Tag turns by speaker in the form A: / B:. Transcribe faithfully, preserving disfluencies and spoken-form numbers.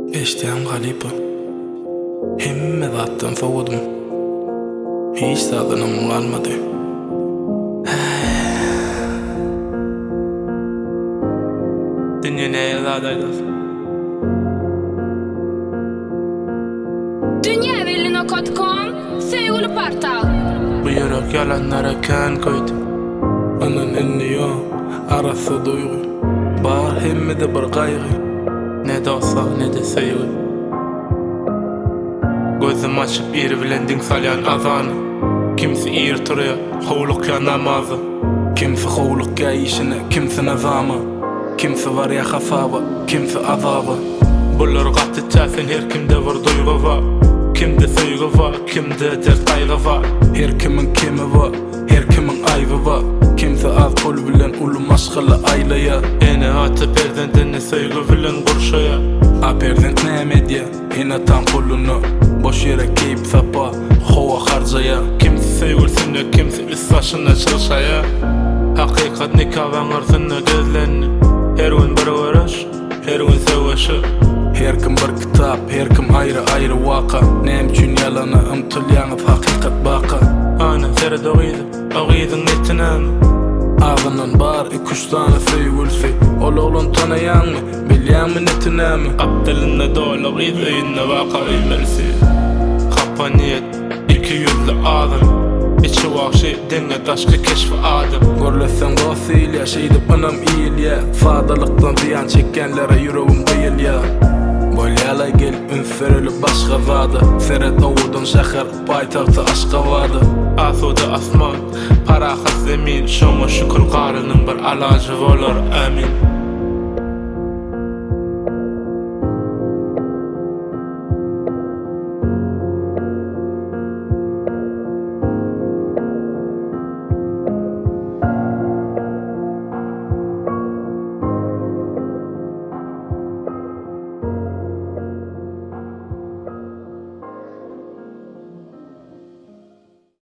A: Eşdiyem galypy. Hemme zatdan sowudum. Hiç sadynam galmady. Dünýä näme zadaýlar?
B: Dünya nokta com Söýgüli portal.
A: Bu ýörek ýalanlara kän koýdy. Anan elini ýo, arasy duýgy. Bar hemmede bir gaýgy. Ne dosa, ne de söýgü. Gözüm açyp ýeri bilen diň salýan azany. Kimsi ýer turýar, howluk namazy. Kimsi howluk gaýyşyny, kimsi nazamy. Kimsi var ya hafaba, kimsi azaba. Bular gatty täsin her kimde bir duýgu bar. Kimde söýgü bar, kimde dert gaýgy bar. Her kimin kimi bar, her kimin aýby bar. Kimse az pul bilen ulu maşgala aýlaya. Ene aty perzendini söýgü bilen gurşaya. A perzent näme edýär? Ene tam puluny boş ýere keyip sapa, howa harjaya. Kimse söýgülsünde, kimse üst başyna çyrşaya. Hakykat nikahyň arsyna gözlenni. Her gün bir uğraş, her gün söwüşi. Her kim bir kitap, her kim ayrı ayrı waka. Näme üçin ýalana ymtylýanyp hakykat baka. Ana serede oýdy, oýdyň netinem. Ağının bar iki üç tane söýgülsi. Ol oğlun tanayanmy, bilýänmi netinämi? Abdylynda doly gyz öýünde waka öýmelsi. Kapaniyet, iki yüzlü adam. İçi wagşy deňe daşky keşfi adam. Görlesen gosyl ýaşaýdyp anam iýilýär. Fadalykdan ziýan çekkenlere ýüregim gıýylýar. Bolýala gel ünsüreli başga zada. Seret owudan şäher, paýtagty Aşgabatda. Asuda asman, parahat zemin. Şoňa şükür garynyň bir alajy bolar, amin.